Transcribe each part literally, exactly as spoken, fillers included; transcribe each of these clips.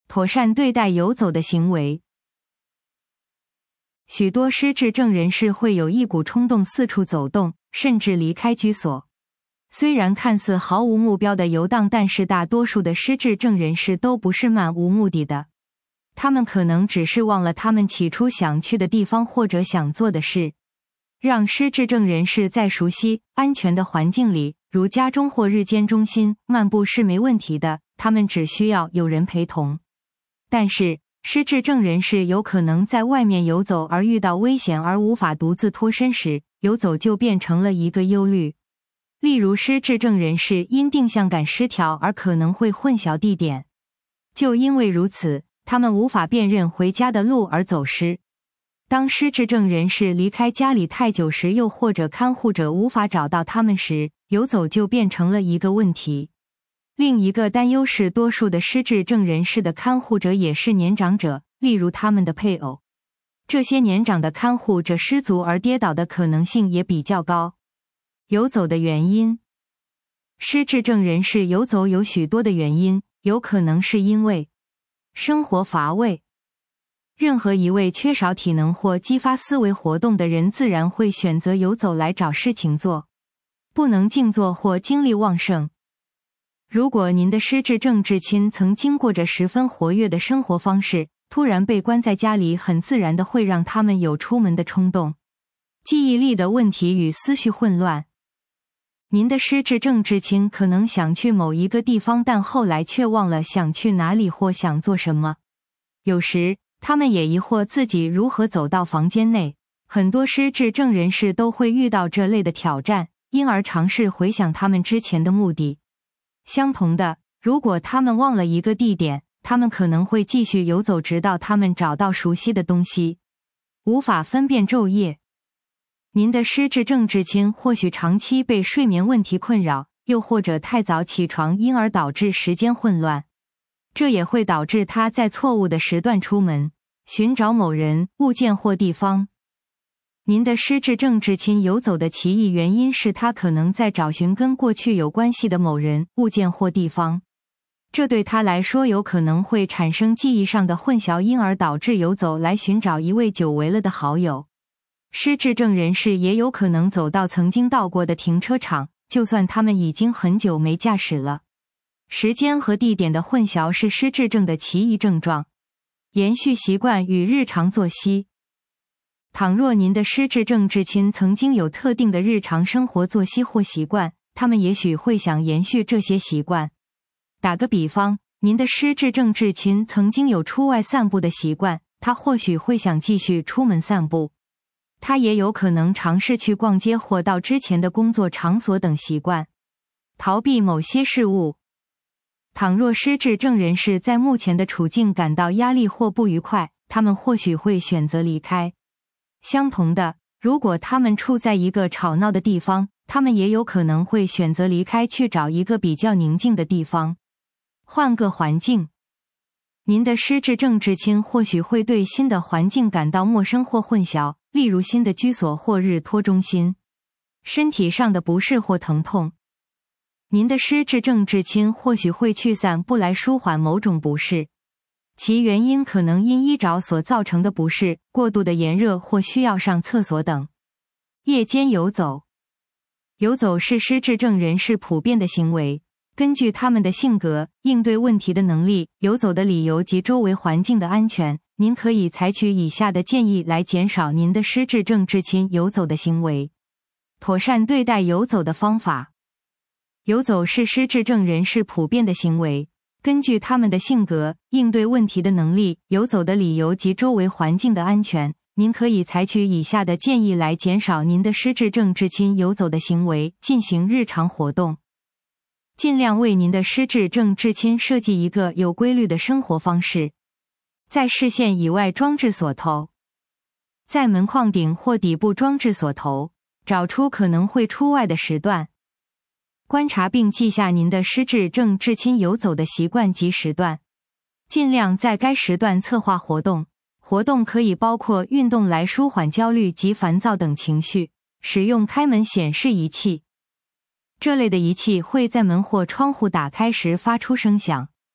妥善对待游走的行为。许多失智症人士会有一股冲动四处走动，甚至离开居所。虽然看似毫无目标的游荡，但是大多数的失智症人士都不是漫无目的的。他们可能只是忘了他们起初想去的地方或者想做的事。让失智症人士在熟悉、安全的环境里，如家中或日间中心漫步是没问题的，他们只需要有人陪同。但是，失智症人士有可能在外面游走而遇到危险而无法独自脱身时，游走就变成了一个忧虑。例如，失智症人士因定向感失调而可能会混淆地点。就因为如此，他们无法辨认回家的路而走失。当失智症人士离开家里太久时，又或者看护者无法找到他们时，游走就变成了一个问题。另一个担忧是，多数的失智症人士的看护者也是年长者，例如他们的配偶。这些年长的看护者失足而跌倒的可能性也比较高。游走的原因。失智症人士游走有许多的原因，有可能是因为生活乏味。任何一位缺少体能或激发思维活动的人自然会选择游走来找事情做。不能静坐或精力旺盛。如果您的失智症至亲曾经过着十分活跃的生活方式，突然被关在家里，很自然的会让他们有出门的冲动。记忆力的问题与思绪混乱。您的失智症至亲可能想去某一个地方，但后来却忘了想去哪里或想做什么。有时，他们也疑惑自己如何走到房间内。很多失智症人士都会遇到这类的挑战，因而尝试回想他们之前的目的。相同的，如果他们忘了一个地点，他们可能会继续游走直到他们找到熟悉的东西。无法分辨昼夜。您的失智症至亲或许长期被睡眠问题困扰，又或者太早起床，因而导致时间混乱。这也会导致他在错误的时段出门，寻找某人、物件或地方。您的失智症至亲游走的其一原因是他可能在找寻跟过去有关系的某人、物件或地方。这对他来说有可能会产生记忆上的混淆，因而导致游走来寻找一位久违了的好友。失智症人士也有可能走到曾经到过的停车场，就算他们已经很久没驾驶了。时间和地点的混淆是失智症的其一症状。延续习惯与日常作息。倘若您的失智症至亲曾经有特定的日常生活作息或习惯，他们也许会想延续这些习惯。打个比方，您的失智症至亲曾经有出外散步的习惯，他或许会想继续出门散步。他也有可能尝试去逛街或到之前的工作场所等习惯。逃避某些事物。倘若失智症人士在目前的处境感到压力或不愉快，他们或许会选择离开。相同的，如果他们处在一个吵闹的地方，他们也有可能会选择离开，去找一个比较宁静的地方。换个环境。您的失智症至亲或许会对新的环境感到陌生或混淆，例如新的居所或日托中心。身体上的不适或疼痛。您的失智症至亲或许会去散步来舒缓某种不适，其原因可能因衣着所造成的不适、过度的炎热或需要上厕所等。夜间游走。游走是失智症人士普遍的行为。根据他们的性格、应对问题的能力、游走的理由及周围环境的安全，您可以采取以下的建议来减少您的失智症至亲游走的行为。妥善对待游走的方法。游走是失智症人士普遍的行为。根据他们的性格、应对问题的能力、游走的理由及周围环境的安全，您可以采取以下的建议来减少您的失智症至亲游走的行为。进行日常活动。尽量为您的失智症至亲设计一个有规律的生活方式。在视线以外装置锁头。在门框顶或底部装置锁头，找出可能会出外的时段。观察并记下您的失智症至亲游走的习惯及时段。尽量在该时段策划活动。活动可以包括运动来舒缓焦虑及烦躁等情绪。使用开门显示仪器。这类的仪器会在门或窗户打开时发出声响。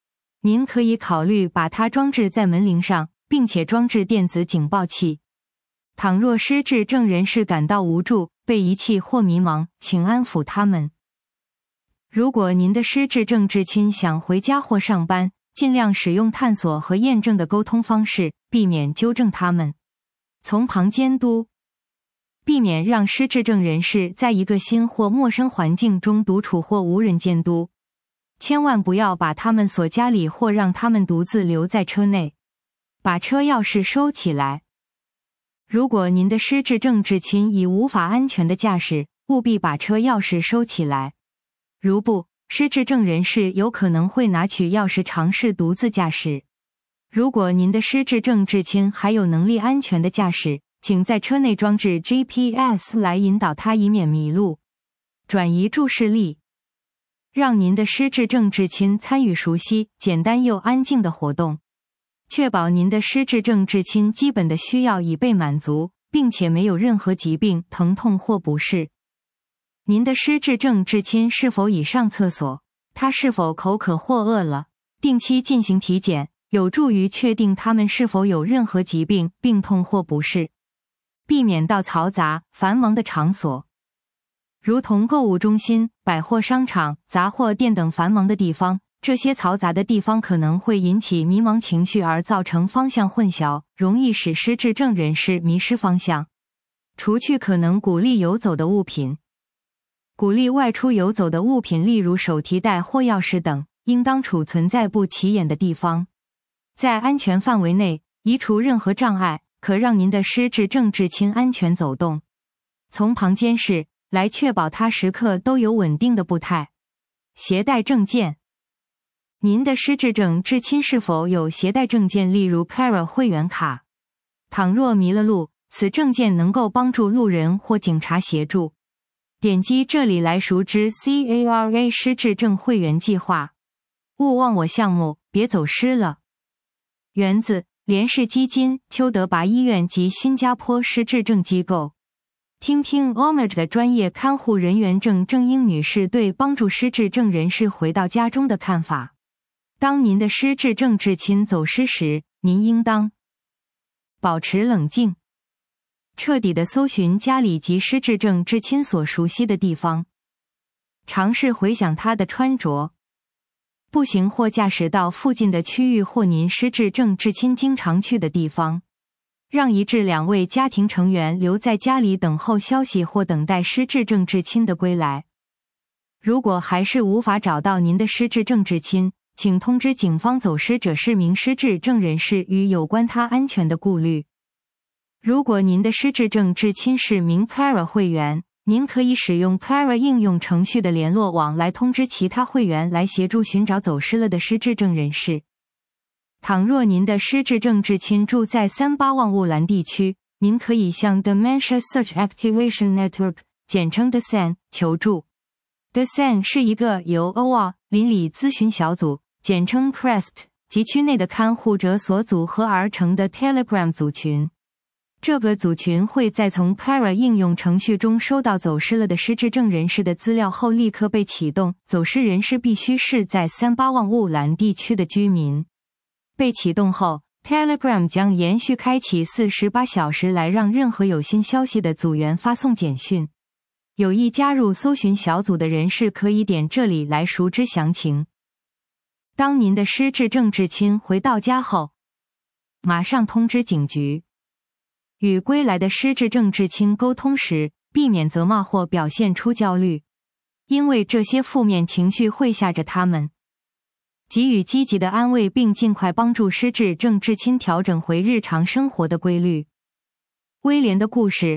您可以考虑把它装置在门铃上，并且装置电子警报器。倘若失智症人士感到无助、被遗弃或迷茫，请安抚他们。如果您的失智症至亲想回家或上班，尽量使用探索和验证的沟通方式，避免纠正他们。从旁监督，避免让失智症人士在一个新或陌生环境中独处或无人监督。千万不要把他们锁家里或让他们独自留在车内。把车钥匙收起来。如果您的失智症至亲已无法安全地驾驶，务必把车钥匙收起来。如不，失智症人士有可能会拿取钥匙尝试独自驾驶。如果您的失智症至亲还有能力安全地驾驶，请在车内装置 G P S 来引导他以免迷路。转移注视力。让您的失智症至亲参与熟悉、简单又安静的活动。确保您的失智症至亲基本的需要已被满足，并且没有任何疾病、疼痛或不适。您的失智症至亲是否已上厕所？他是否口渴或饿了？定期进行体检，有助于确定他们是否有任何疾病、病痛或不适。避免到嘈杂、繁忙的场所，如同购物中心、百货商场、杂货店等繁忙的地方。这些嘈杂的地方可能会引起迷茫情绪而造成方向混淆，容易使失智症人士迷失方向。除去可能鼓励游走的物品。鼓励外出游走的物品，例如手提袋或钥匙等，应当储存在不起眼的地方。在安全范围内，移除任何障碍，可让您的失智症至亲安全走动。从旁监视，来确保他时刻都有稳定的步态。携带证件。您的失智症至亲是否有携带证件，例如 C A R A 会员卡？倘若迷了路，此证件能够帮助路人或警察协助。点击这里来熟知 C A R A 失智症会员计划。勿忘我项目，别走失了。源自联世基金、邱德拔医院及新加坡失智症机构。听听 O M A G 的专业看护人员郑正英女士对帮助失智症人士回到家中的看法。当您的失智症至亲走失时，您应当保持冷静，彻底地搜寻家里及失智症至亲所熟悉的地方，尝试回想他的穿着，步行或驾驶到附近的区域或您失智症至亲经常去的地方，让一至两位家庭成员留在家里等候消息或等待失智症至亲的归来。如果还是无法找到您的失智症至亲，请通知警方走失者是名失智症人士与有关他安全的顾虑。如果您的失智症至亲是名 C A R A 会员，您可以使用 C A R A 应用程序的联络网来通知其他会员来协助寻找走失了的失智症人士。倘若您的失智症至亲住在三八旺雾兰地区，您可以向 Dementia Search Activation Network 简称 D S A N 求助。D S A N 是一个由 O A 邻里咨询小组简称 C R E S T 及区内的看护者所组合而成的 Telegram 组群。这个组群会在从 C A R A 应用程序中收到走失了的失智症人士的资料后立刻被启动。走失人士必须是在三八旺雾兰地区的居民。被启动后， Telegram 将延续开启四十八小时来让任何有新消息的组员发送简讯。有意加入搜寻小组的人士可以点这里来熟知详情。当您的失智症至亲回到家后，马上通知警局。与归来的失智症至亲沟通时，避免责骂或表现出焦虑，因为这些负面情绪会吓着他们。给予积极的安慰并尽快帮助失智症至亲调整回日常生活的规律。威廉的故事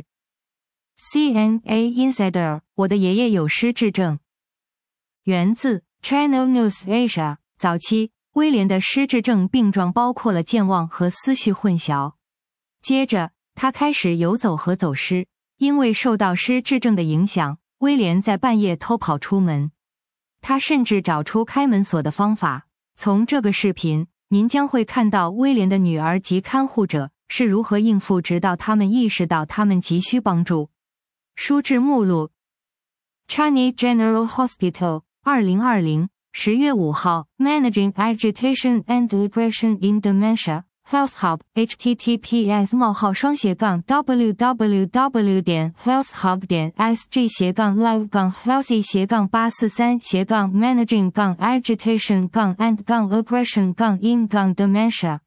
C N A Insider， 我的爷爷有失智症。源自 Channel News Asia。早期，威廉的失智症病状包括了健忘和思绪混淆。接着，他开始游走和走失。因为受到失智症的影响，威廉在半夜偷跑出门。他甚至找出开门锁的方法。从这个视频，您将会看到威廉的女儿及看护者是如何应付，直到他们意识到他们急需帮助。书志目录 Changi General Hospital 二零二零十月五号 ，Managing Agitation and Depression in Dementia。Health Hub https 冒号双斜杠 www 点 healthhub 点 sg 斜杠 live 杠 healthy 斜杠八四三斜杠 managing 杠 agitation 杠 and 杠 oppression 杠 in 杠 dementia